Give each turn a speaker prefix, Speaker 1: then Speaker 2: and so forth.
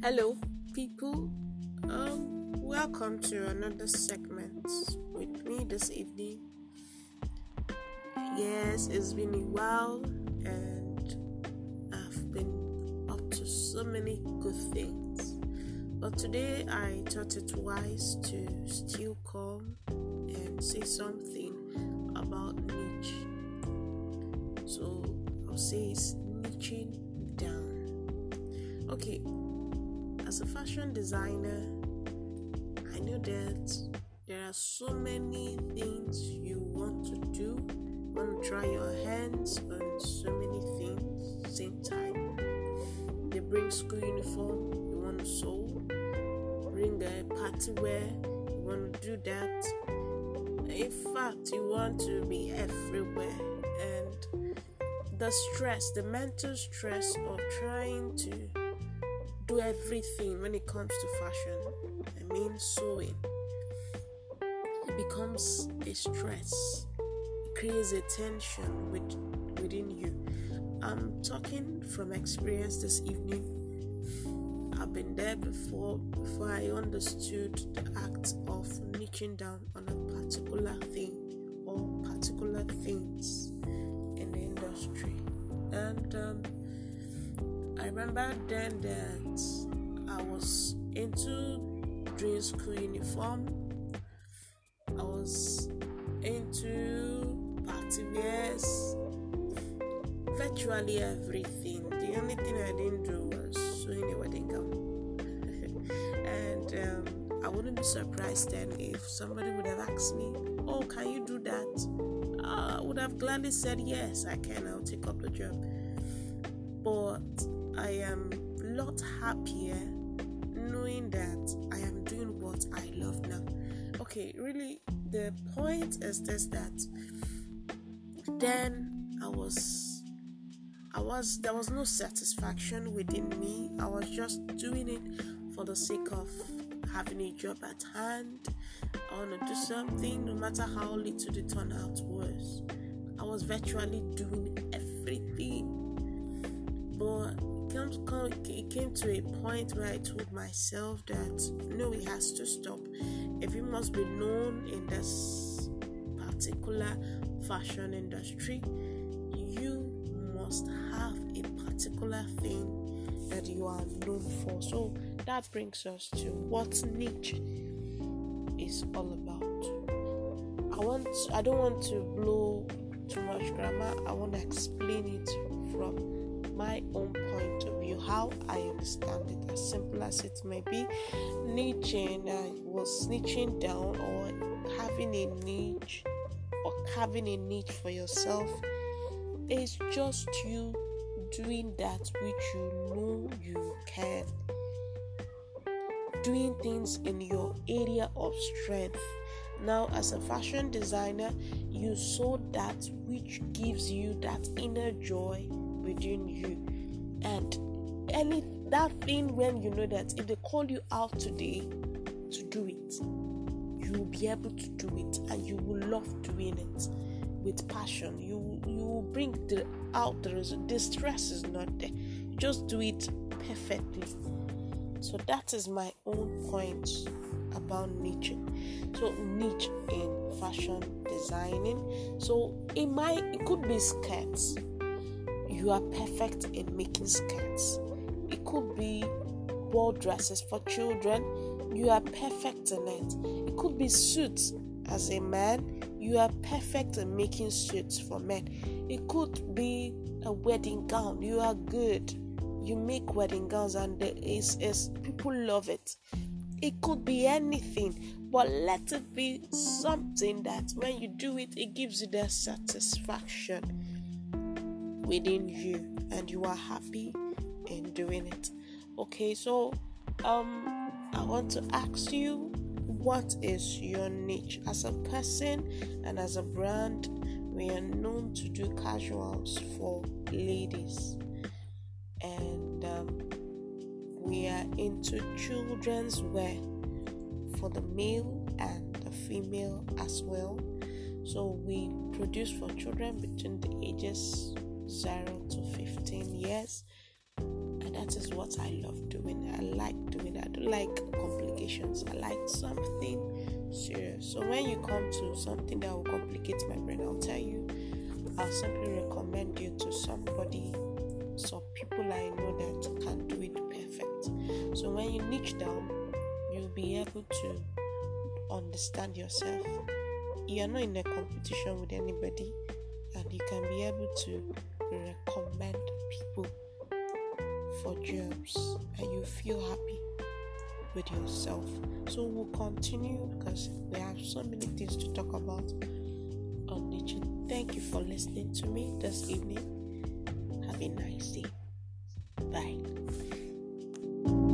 Speaker 1: Hello, people. Welcome to another segment with me this evening. Yes, it's been a while, and I've been up to so many good things. But today, I thought it wise to still come and say something about niche. So I'll say it's niching down. Okay. As a fashion designer, I know that there are so many things you want to do. You want to try your hands on so many things same time. They bring school uniform, you want to sew. Bring a party wear, you want to do that. In fact, you want to be everywhere. And the mental stress of trying to do everything when it comes to fashion, sewing, it becomes a stress. It creates a tension within you. I'm talking from experience this evening. I've been there before I understood the act of niching down on a particular thing or particular things in the industry. And I remember then that I was into doing school uniform. I was into party wears, virtually everything. The only thing I didn't do was sewing a wedding gown. And I wouldn't be surprised then if somebody would have asked me, "Oh, can you do that?" I would have gladly said, "Yes, I can. I'll take up the job." But I am a lot happier knowing that I am doing what I love now. Okay, really, the point is this: that then there was no satisfaction within me. I was just doing it for the sake of having a job at hand. I want to do something, no matter how little the turnout was. I was virtually doing everything. But it came to a point where I told myself that no, it has to stop. If you must be known in this particular fashion industry, you must have a particular thing that you are known for. So that brings us to what niche is all about. I don't want to blow too much grammar. I want to explain it from my own point of view, how I understand it, as simple as it may be. Niching was niching down, or having a niche, or having a niche for yourself is just you doing that which you know you can, doing things in your area of strength. Now, as a fashion designer, you sew that which gives you that inner joy within you, and that thing, when you know that if they call you out today to do it, you will be able to do it, and you will love doing it with passion. You will bring the stress is not there. Just do it perfectly. So that is my own point about niche. So niche in fashion designing. So it could be skirts. You are perfect in making skirts. It could be ball dresses for children. You are perfect in it. It could be suits. As a man, you are perfect in making suits for men. It could be a wedding gown. You are good. You make wedding gowns, and people love it. It could be anything, but let it be something that when you do it, it gives you the satisfaction within you, and you are happy in doing it. Okay, so I want to ask you, what is your niche? As a person and as a brand, we are known to do casuals for ladies, and we are into children's wear for the male and the female as well. So we produce for children between the ages 0 to 15 years, And that is what I love doing. I like doing it. I don't like complications. I like something serious. So when you come to something that will complicate my brain, I'll tell you, I'll simply recommend you to somebody, some people I know that can do it perfect. So when you niche down, you'll be able to understand yourself. You are not in a competition with anybody, and you can be able to recommend people for jobs, and you feel happy with yourself. So we'll continue because we have so many things to talk about on niching. Thank you for listening to me this evening. Have a nice day. Bye.